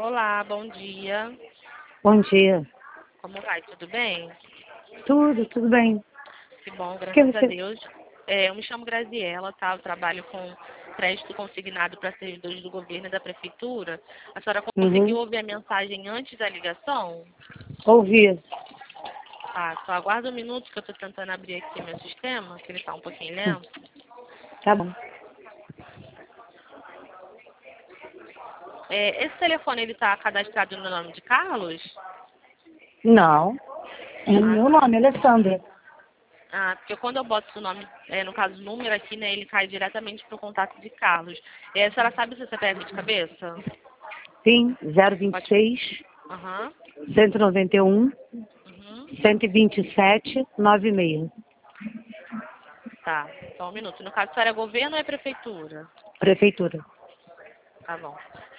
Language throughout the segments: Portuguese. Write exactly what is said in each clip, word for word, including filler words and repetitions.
Olá, bom dia. Bom dia. Como vai? Tudo bem? Tudo, tudo bem. Que bom, Que graças a você... Deus. É, eu me chamo Graziela, tá? Eu trabalho com crédito consignado para servidores do governo e da prefeitura. A senhora conseguiu Uhum. ouvir a mensagem antes da ligação? Ouvi. Ah, só aguarda um minuto que eu estou tentando abrir aqui meu sistema, que ele está um pouquinho Hum, lento. Tá bom. É, esse telefone, ele está cadastrado no nome de Carlos? Não. É Ah, meu tá. nome, Alessandra. Ah, porque quando eu boto o nome, é, no caso o número aqui, né, ele cai diretamente pro contato de Carlos. É, a senhora sabe se você pega de cabeça? Sim, zero vinte e Pode. seis, Aham. cento e noventa e um, Uhum. cento e vinte e sete, noventa e seis. Tá, só um minuto. No caso, a senhora é governo ou é prefeitura? Prefeitura. Tá bom.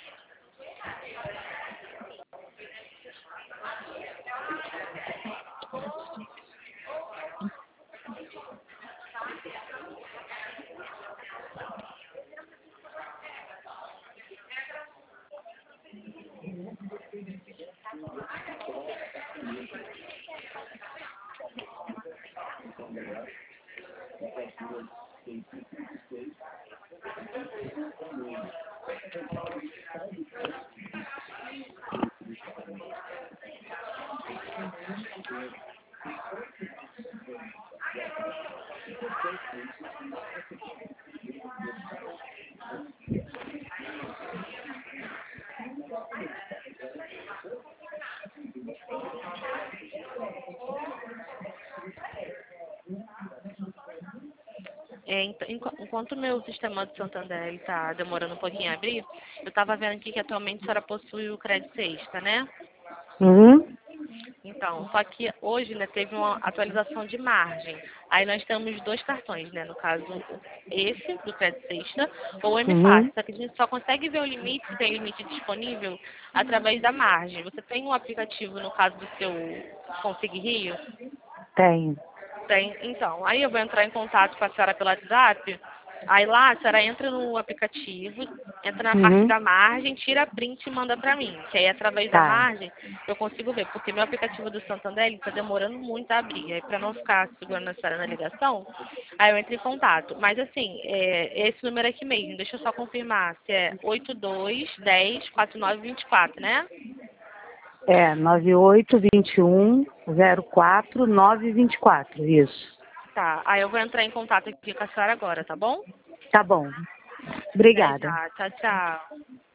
É, ent- enqu- enquanto o meu sistema de Santander está demorando um pouquinho a abrir, eu estava vendo aqui que atualmente a senhora possui o crédito extra, né? Uhum. Então, só que hoje, né, teve uma atualização de margem. Aí nós temos dois cartões, né? No caso, esse do crédito extra ou o M Fácil. Uhum. Só que a gente só consegue ver o limite, se tem limite disponível, através da margem. Você tem um aplicativo, no caso do seu Consig Rio? Tenho. Tem. Então, aí eu vou entrar em contato com a senhora pelo WhatsApp. Aí lá a senhora entra no aplicativo, entra na parte Uhum. da margem, tira a print e manda pra mim. Que aí através da Tá. margem eu consigo ver, porque meu aplicativo do Santander ele tá demorando muito a abrir. Aí pra não ficar segurando a senhora na ligação, aí eu entro em contato. Mas assim, é esse número aqui mesmo, deixa eu só confirmar se é oito dois um zero quatro nove dois quatro, né? É, nove oito dois um zero quatro nove dois quatro. Isso. Tá, aí eu vou entrar em contato aqui com a senhora agora, tá bom? Tá bom. Até Obrigada. já, tchau, tchau.